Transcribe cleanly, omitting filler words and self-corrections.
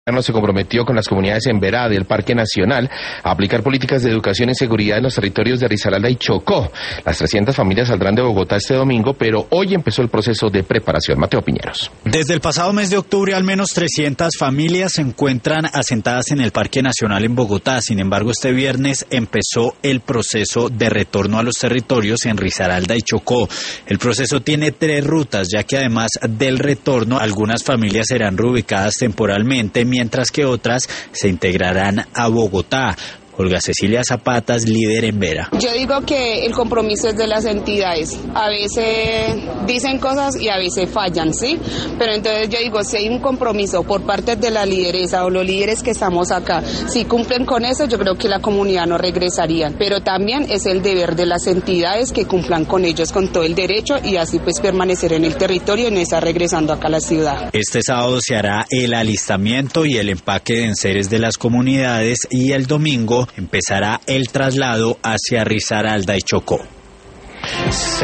Se comprometió con las comunidades en Verá del Parque Nacional a aplicar políticas de educación y seguridad en los territorios de Risaralda y Chocó. Las 300 familias saldrán de Bogotá este domingo, pero hoy empezó el proceso de preparación. Mateo Piñeros. Desde el pasado mes de octubre, al menos 300 familias se encuentran asentadas en el Parque Nacional en Bogotá. Sin embargo, este viernes empezó el proceso de retorno a los territorios en Risaralda y Chocó. El proceso tiene 3 rutas, ya que además del retorno, algunas familias serán reubicadas temporalmente, mientras que otras se integrarán a Bogotá. Olga Cecilia Zapata, líder en Vera. Yo digo que el compromiso es de las entidades. A veces dicen cosas y a veces fallan, ¿sí? Pero entonces yo digo, si hay un compromiso por parte de la lideresa o los líderes que estamos acá, si cumplen con eso, yo creo que la comunidad no regresaría. Pero también es el deber de las entidades que cumplan con ellos con todo el derecho y así pues permanecer en el territorio y no estar regresando acá a la ciudad. Este sábado se hará el alistamiento y el empaque de enseres de las comunidades y el domingo empezará el traslado hacia Risaralda y Chocó.